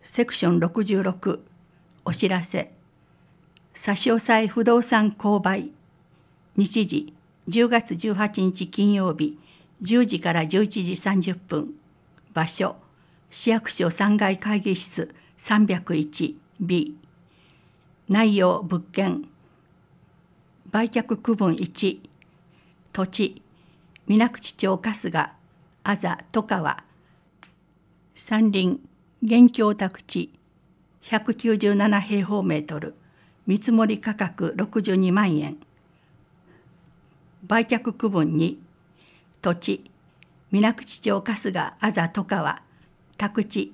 セクション66お知らせ差し押さえ不動産購買日時10月18日金曜日10時から11時30分場所市役所3階会議室 301B 内容物件売却区分1土地水口町春日あざ戸川山林現供宅地197平方メートル見積価格62万円売却区分2土地水口町春日あざ戸川宅地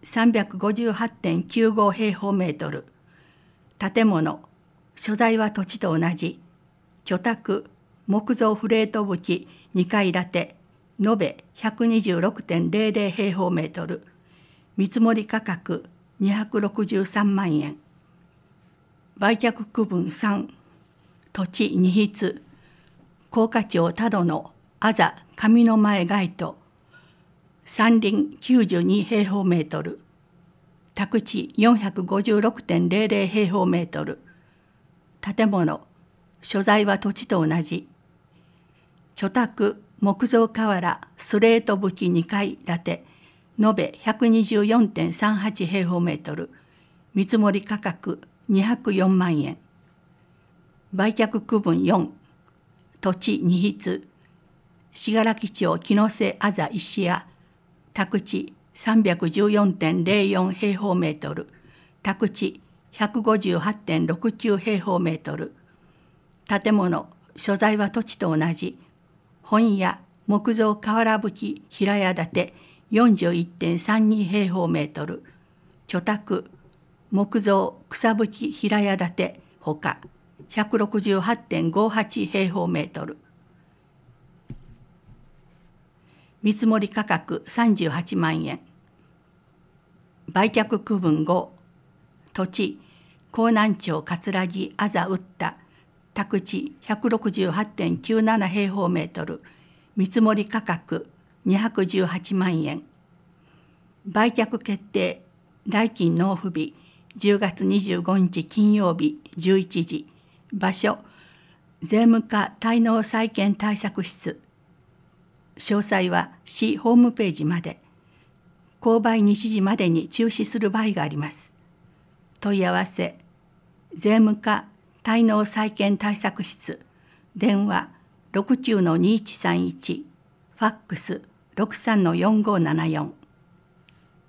358.95 平方メートル建物所在は土地と同じ居宅木造フレート葺き2階建て延べ 126.00 平方メートル見積価格263万円売却区分3土地2筆甲賀町多度のあざ上の前街と山林92平方メートル宅地 456.00 平方メートル建物所在は土地と同じ居宅木造瓦スレート葺き2階建て延べ 124.38 平方メートル見積価格204万円売却区分4土地2筆信楽町木の瀬あざ石屋宅地 314.04 平方メートル宅地 158.69 平方メートル建物所在は土地と同じ本屋木造瓦葺き平屋建て 41.32 平方メートル居宅木造草葺き平屋建てほか 168.58 平方メートル見積価格38万円売却区分5土地江南町葛城あざ打った宅地 168.97 平方メートル見積価格218万円売却決定代金納付日10月25日金曜日11時場所税務課滞納債権対策室詳細は市ホームページまで購買日時までに中止する場合があります問い合わせ税務課滞納債権対策室電話 69-2131 ファックス 63-4574